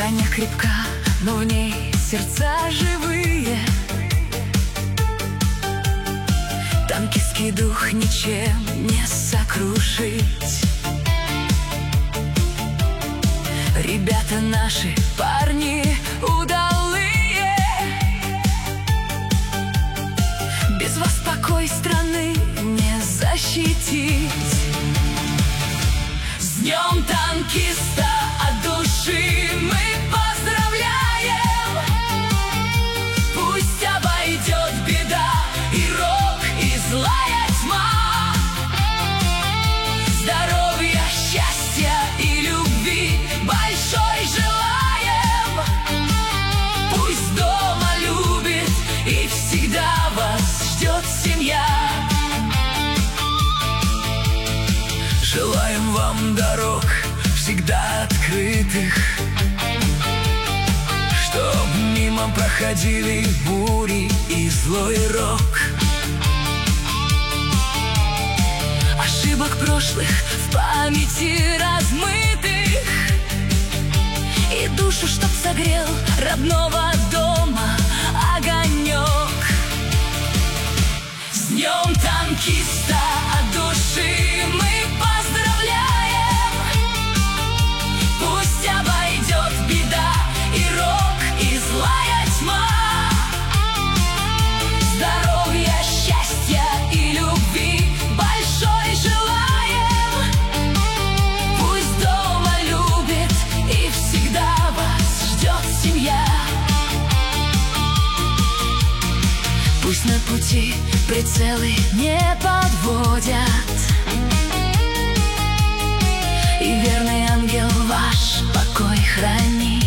Броня крепка, но в ней сердца живые. Танкистский дух ничем не сокрушить. Ребята наши, парни удалые. Без вас покой страны не защитить. С днем танкиста от души мы поздравляем. Пусть обойдет беда и рок, и злая тьма. Здоровья, счастья и любви большой желаем. Пусть дома любит и всегда вас ждет семья. Желаем вам дорог всегда открытых, чтоб мимо проходили бури и злой рок. Ошибок прошлых в памяти размытых, и душу, чтоб согрел родного дома огонек. С днем танкиста от души мы поздравляем. Пусть обойдет беда и рок, и злая тьма. Здоровья, счастья и любви большой желаем. Пусть дома любит и всегда вас ждет семья. Пусть на пути прицелы не подводят, и верный ангел ваш покой хранит.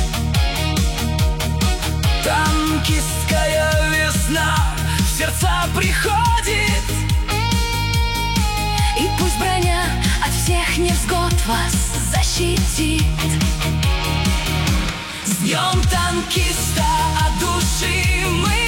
Танкистская весна в сердца приходит, и пусть броня от всех невзгод вас защитит. С днем танкиста от души мы